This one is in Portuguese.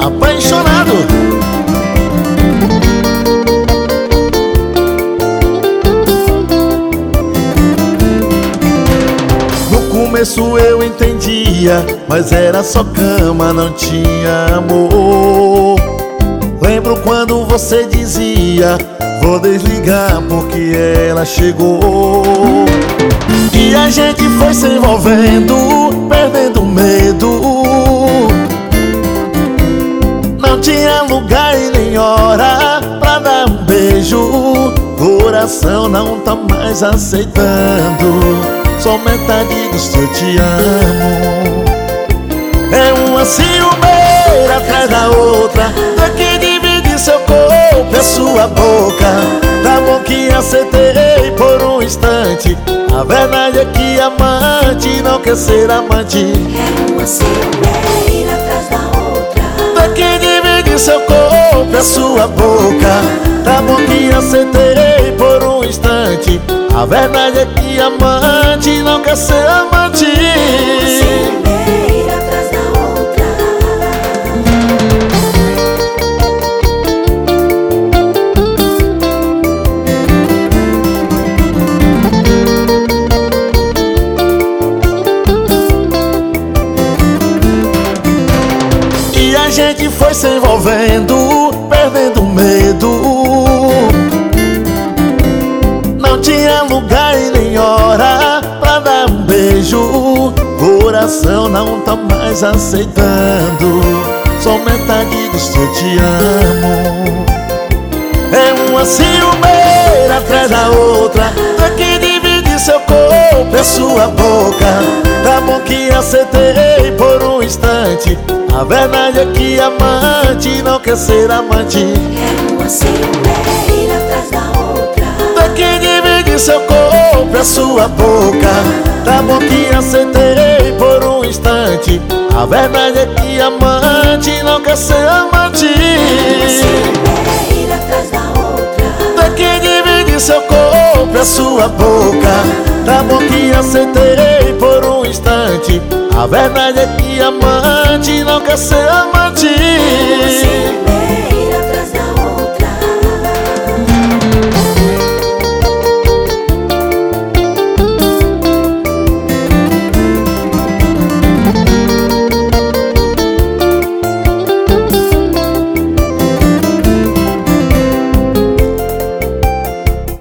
apaixonado. No começo eu entendia, mas era só cama, não tinha amor. Lembro quando você dizia: vou desligar porque ela chegou. E a gente foi se envolvendo, perdendo medo. Não tinha lugar e nem hora pra dar um beijo. Coração não tá mais aceitando só metade do seu te amo. É uma ciumeira atrás da outra, que divide seu corpo e a sua boca. Tá bom que aceitei por um instante, a verdade é que amante não quer ser amante. É uma ciumeira atrás da outra, que divide seu corpo e a sua boca. Tá bom que aceitei por um instante, a verdade é que amante não quer ser amante. ciumeira atrás da outra. E a gente foi se envolvendo, perdendo medo. Não tinha lugar e nem hora pra dar um beijo. Coração não tá mais aceitando só metade do seu te amo. É uma ciumeira atrás da outra, que divide seu corpo e a sua boca. Tá bom que aceitei por um instante, a verdade é que amante não quer ser amante. É uma ciumeira atrás da outra, que divide seu corpo e a sua boca. Tá bom que aceitei por um instante, a verdade é que amante não quer ser amante. ciumeira atrás da outra, que divide seu corpo e a sua boca. Tá bom que aceitei por um instante, a verdade é que amante não quer ser amante. ciumeira